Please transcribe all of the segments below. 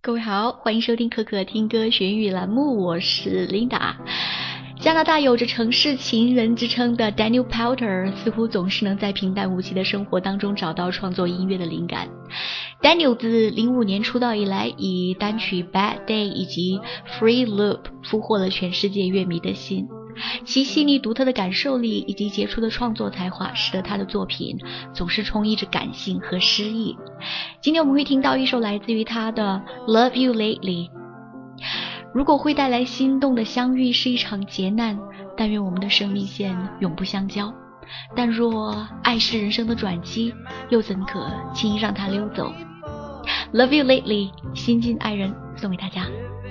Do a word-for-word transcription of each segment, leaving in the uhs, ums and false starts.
各位好，欢迎收听可可听歌学语栏目，我是 Linda。 加拿大有着城市情人之称的 Daniel Powter 似乎总是能在平淡无奇的生活当中找到创作音乐的灵感。 Daniel 自零五年出道以来，以单曲 Bad Day 以及 Free Loop 俘获了全世界乐迷的心。其细腻独特的感受力以及杰出的创作才华，使得他的作品总是充溢着感性和诗意。今天我们会听到一首来自于他的 Love You Lately。 如果会带来心动的相遇是一场劫难，但愿我们的生命线永不相交。但若爱是人生的转机，又怎可轻易让它溜走。 Love You Lately 新晋爱人送给大家。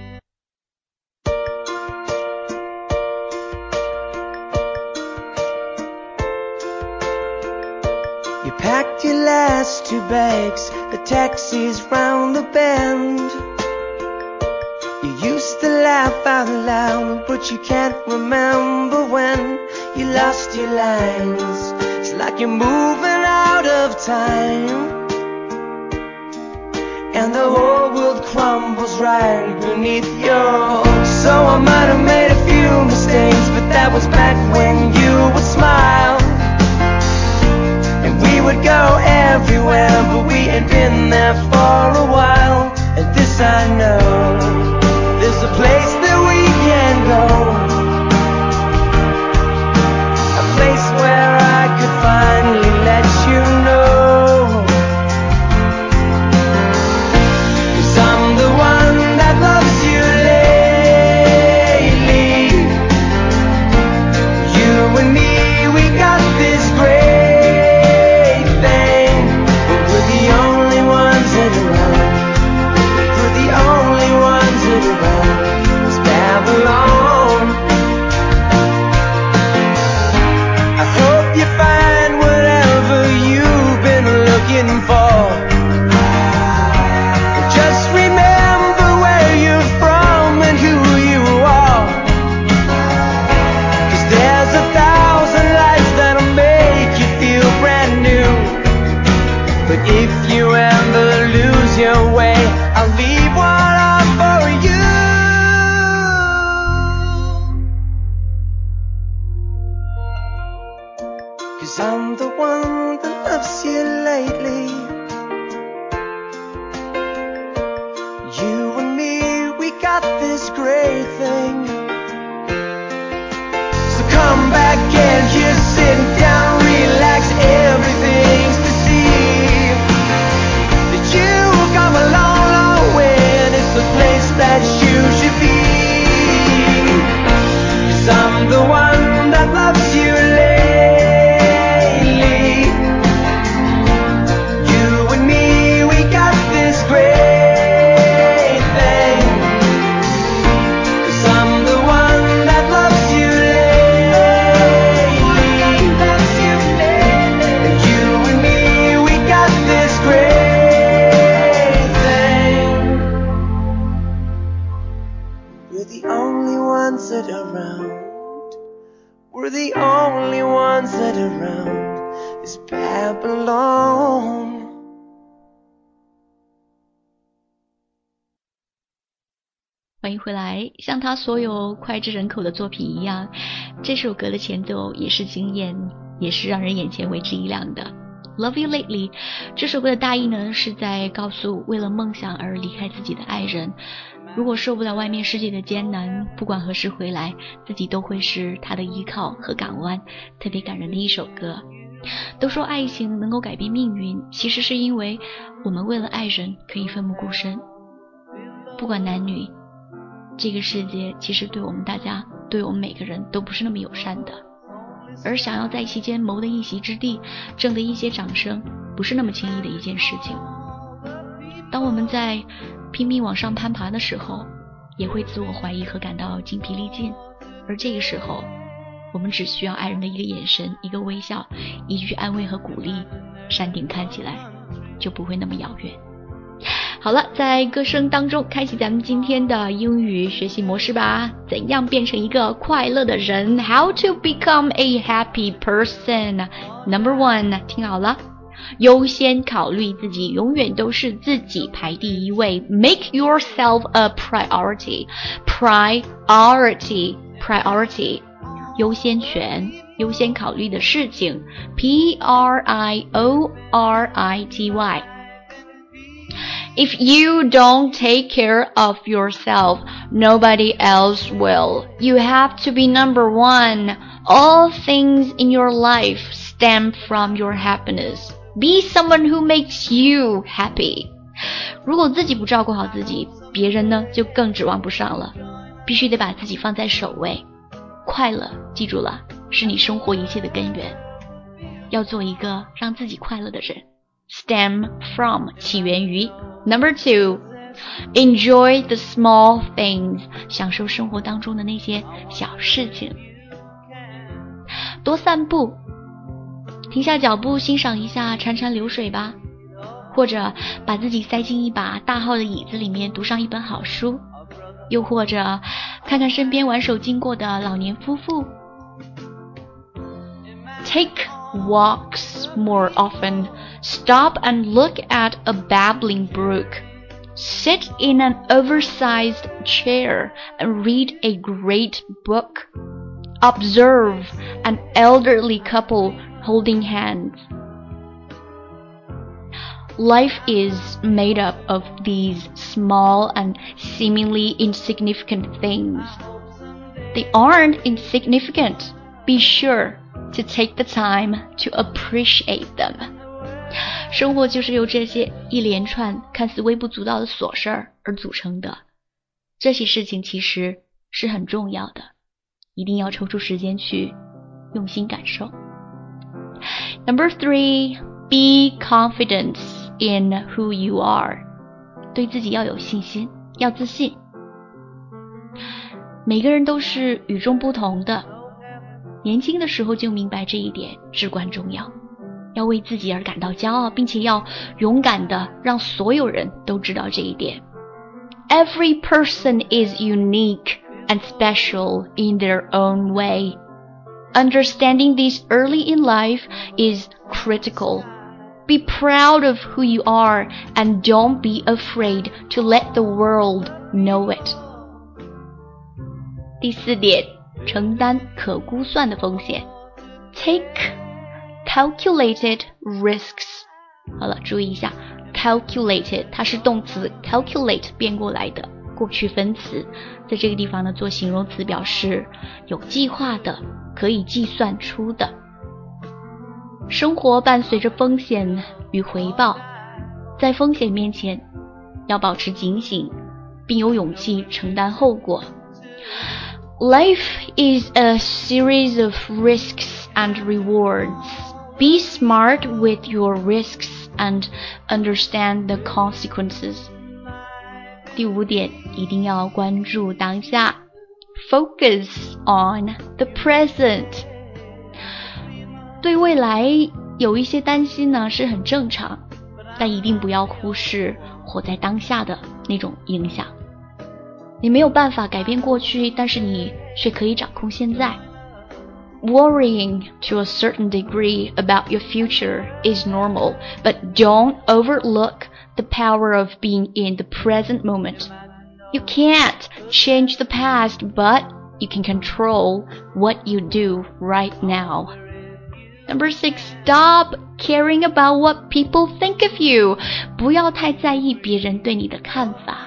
You packed your last two bags, the taxi's round the bend. You used to laugh out loud, but you can't remember when you lost your lines. It's like you're moving out of time, and the whole world crumbles right beneath your. So I might have made a few mistakes, but that was back when you would smile. We would go everywhere, but we ain't been there for a while. And this I know, there's a place that we can go, a place where I could finally let you know. 'Cause I'm the one that loves you lately. You and me, we got this great. Cause I'm the one that loves you lately. You and me, we got this great thing. So come back and just sit down, relax, everything's to see. That you've come a long, long way, and it's the place that you should be. Cause I'm the one that loves you lately. We're the only ones that are around this Babylon. 欢迎回来。像他所有脍炙人口的作品一样，这首歌的前奏也是惊艳，也是让人眼前为之一亮的。 Love You Lately 这首歌的大意呢，是在告诉为了梦想而离开自己的爱人，如果受不了外面世界的艰难，不管何时回来，自己都会是他的依靠和港湾，特别感人的一首歌。都说爱情能够改变命运，其实是因为我们为了爱人可以奋不顾身。不管男女，这个世界其实对我们大家，对我们每个人都不是那么友善的，而想要在其间谋得一席之地，挣得一些掌声，不是那么轻易的一件事情。当我们在拼命往上攀爬的时候，也会自我怀疑和感到精疲力尽，而这个时候我们只需要爱人的一个眼神，一个微笑，一句安慰和鼓励，山顶看起来就不会那么遥远。好了，在歌声当中开启咱们今天的英语学习模式吧。怎样变成一个快乐的人？ How to become a happy person. Number one, 听好了。 优先考虑自己，永远都是自己排第一位。Make yourself a priority. Priority. Priority. 优先权，优先考虑的事情。P R I O R I T Y. If you don't take care of yourself, nobody else will. You have to be number one. All things in your life stem from your happiness. Be someone who makes you happy. 如果自己不照顾好自己，别人呢就更指望不上了。必须得把自己放在首位。快乐，记住了，是你生活一切的根源。要做一个让自己快乐的人。Stem from 起源于。Number two, enjoy the small things. 享受生活当中的那些小事情。多散步，停下脚步欣赏一下潺潺流水吧，或者把自己塞进一把大号的椅子里面读上一本好书，又或者看看身边挽手经过的老年夫妇。Take walks more often. Stop and look at a babbling brook. Sit in an oversized chair and read a great book. Observe an elderly couple holding hands. Life is made up of these small and seemingly insignificant things. They aren't insignificant. Be sure to take the time to appreciate them. 生活就是由这些一连串看似微不足道的琐事儿而组成的。这些事情其实是很重要的，一定要抽出时间去用心感受。Number three, be confident in who you are. 对自己要有信心，要自信。每个人都是与众不同的，年轻的时候就明白这一点至关重要。要为自己而感到骄傲，并且要勇敢的让所有人都知道这一点。Every person is unique and special in their own way. Understanding this early in life is critical. Be proud of who you are and don't be afraid to let the world know it. 第四点，承担可估算的风险。Take calculated risks. 好了，注意一下 calculated 它是动词 calculate 变过来的过去分词，在这个地方呢做形容词，表示有计划的，可以计算出的。生活伴随着风险与回报，在风险面前要保持警醒，并有勇气承担后果。Life is a series of risks and rewards. Be smart with your risks and understand the consequences. 第五点，一定要关注当下 Focus on the present. 对未来有一些担心呢是很正常，但一定不要忽视活在当下的那种影响。你没有办法改变过去，但是你却可以掌控现在。Worrying to a certain degree about your future is normal, but don't overlook the power of being in the present moment. You can't change the past, but you can control what you do right now. Number six, stop caring about what people think of you. 不要太在意别人对你的看法。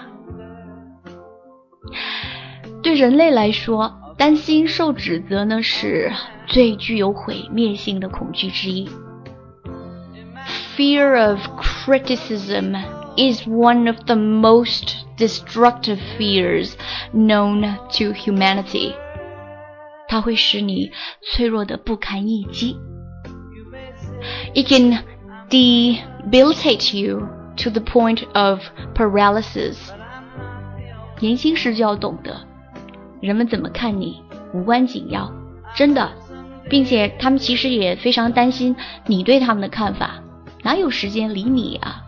对人类来说，担心受指责呢是最具有毁灭性的恐惧之一。Fear of criticism is one of the most destructive fears known to humanity. 它会使你脆弱得不堪一击。It can debilitate you to the point of paralysis. 年轻时就要懂得，人们怎么看你无关紧要，真的，并且他们其实也非常担心你对他们的看法，哪有时间理你啊？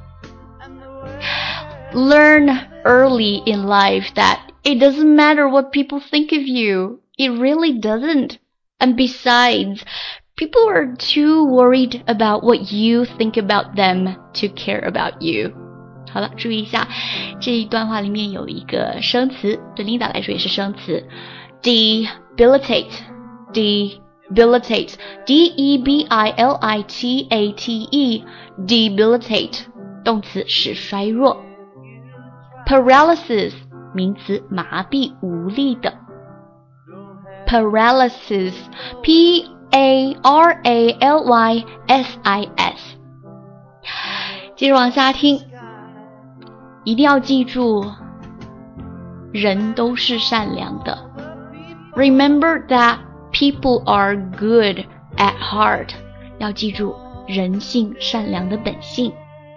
Learn early in life that it doesn't matter what people think of you. It really doesn't. And besides, People are too worried about what you think about them to care about you. 好了，注意一下，这一段话里面有一个生词，对 Linda 来说也是生词 debilitate debilitate D E B I L I T A T E debilitate 动词使衰弱 paralysis 名词麻痹无力的 paralysis P A R A L Y S I S 接着往下听，一定要记住人都是善良的 Remember that people are good at heart 要记住人性善良的本性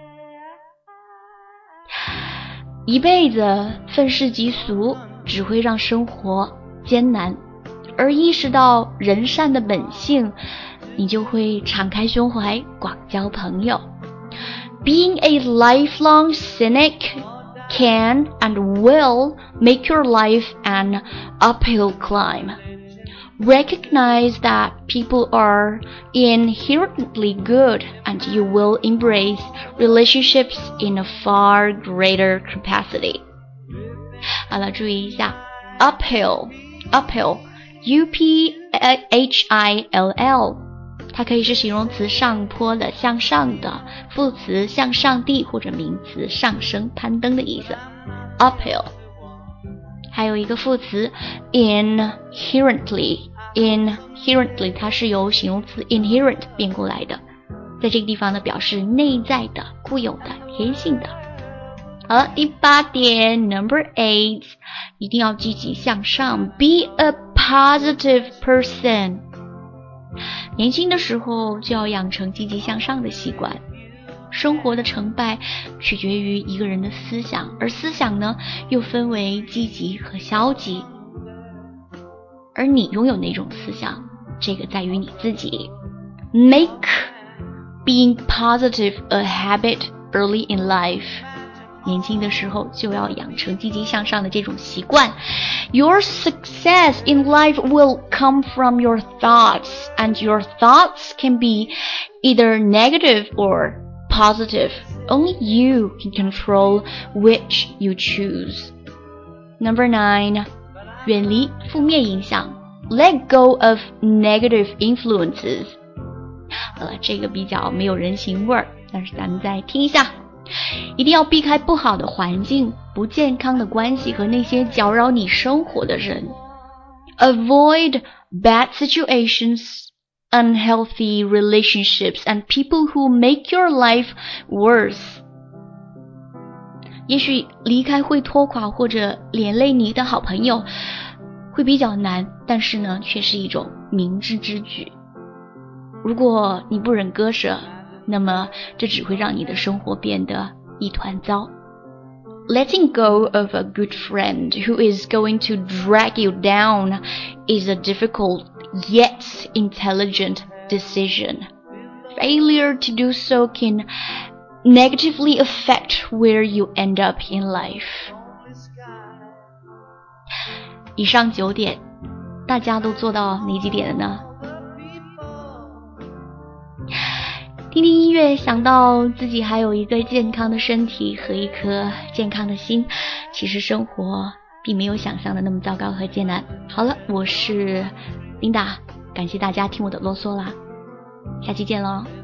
一辈子愤世嫉俗只会让生活艰难而意识到人善的本性你就会敞开胸怀广交朋友 Being a lifelong cynic can and will make your life an uphill climb. Recognize that people are inherently good and you will embrace relationships in a far greater capacity. 好了，注意一下 uphill uphill U P H I L L 它可以是形容词上坡的向上的副词向上地或者名词上升攀登的意思 uphill 还有一个副词 inherently inherently 它是由形容词 inherent 变过来的在这个地方呢表示内在的固有的天性的好了第八点 number eight 一定要积极向上 be a positive person年轻的时候就要养成积极向上的习惯生活的成败取决于一个人的思想而思想呢又分为积极和消极而你拥有哪种思想这个在于你自己 Make being positive a habit early in life年轻的时候就要养成积极向上的这种习惯 Your success in life will come from your thoughts and your thoughts can be either negative or positive Only you can control which you choose Number nine 远离负面影响 Let go of negative influences 好了，这个比较没有人情味儿但是咱们再听一下一定要避开不好的环境不健康的关系和那些搅扰你生活的人 Avoid bad situations, unhealthy relationships and people who make your life worse 也许离开会拖垮或者连累你的好朋友会比较难但是呢却是一种明智之举如果你不忍割舍那么这只会让你的生活变得一团糟 Letting go of a good friend who is going to drag you down is a difficult yet intelligent decision. Failure to do so can negatively affect where you end up in life. 以上九点，大家都做到哪几点了呢？听听音乐，想到自己还有一个健康的身体和一颗健康的心，其实生活并没有想象的那么糟糕和艰难。好了，我是琳达，感谢大家听我的啰嗦啦，下期见喽。